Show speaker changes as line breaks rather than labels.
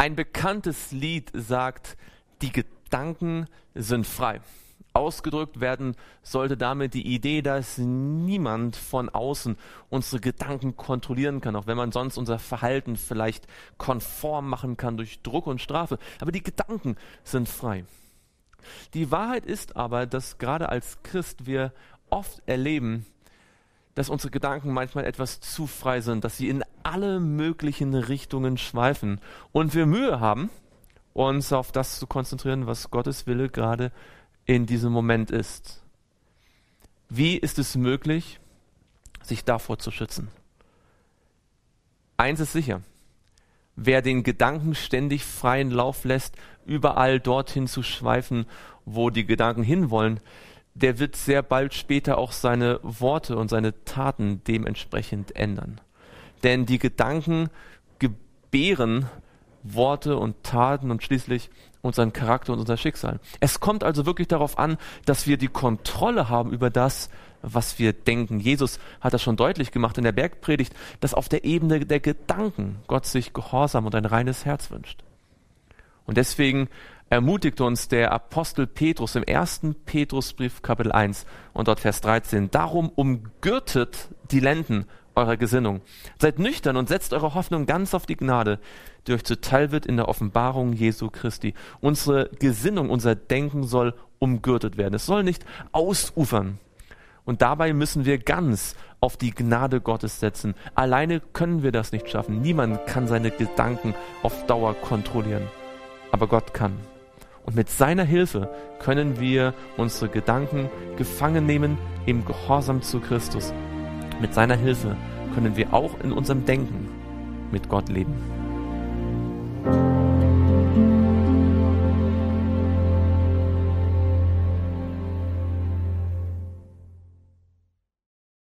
Ein bekanntes Lied sagt, die Gedanken sind frei. Ausgedrückt werden sollte damit die Idee, dass niemand von außen unsere Gedanken kontrollieren kann, auch wenn man sonst unser Verhalten vielleicht konform machen kann durch Druck und Strafe. Aber die Gedanken sind frei. Die Wahrheit ist aber, dass gerade als Christ wir oft erleben, dass unsere Gedanken manchmal etwas zu frei sind, dass sie in alle möglichen Richtungen schweifen und wir Mühe haben, uns auf das zu konzentrieren, was Gottes Wille gerade in diesem Moment ist. Wie ist es möglich, sich davor zu schützen? Eins ist sicher: Wer den Gedanken ständig freien Lauf lässt, überall dorthin zu schweifen, wo die Gedanken hinwollen, der wird sehr bald später auch seine Worte und seine Taten dementsprechend ändern. Denn die Gedanken gebären Worte und Taten und schließlich unseren Charakter und unser Schicksal. Es kommt also wirklich darauf an, dass wir die Kontrolle haben über das, was wir denken. Jesus hat das schon deutlich gemacht in der Bergpredigt, dass auf der Ebene der Gedanken Gott sich Gehorsam und ein reines Herz wünscht. Und deswegen ermutigt uns der Apostel Petrus im 1. Petrusbrief Kapitel 1 und dort Vers 13, darum umgürtet die Lenden eurer Gesinnung. Seid nüchtern und setzt eure Hoffnung ganz auf die Gnade, die euch zuteil wird in der Offenbarung Jesu Christi. Unsere Gesinnung, unser Denken soll umgürtet werden. Es soll nicht ausufern. Und dabei müssen wir ganz auf die Gnade Gottes setzen. Alleine können wir das nicht schaffen. Niemand kann seine Gedanken auf Dauer kontrollieren. Aber Gott kann. Und mit seiner Hilfe können wir unsere Gedanken gefangen nehmen im Gehorsam zu Christus. Mit seiner Hilfe können wir auch in unserem Denken mit Gott leben.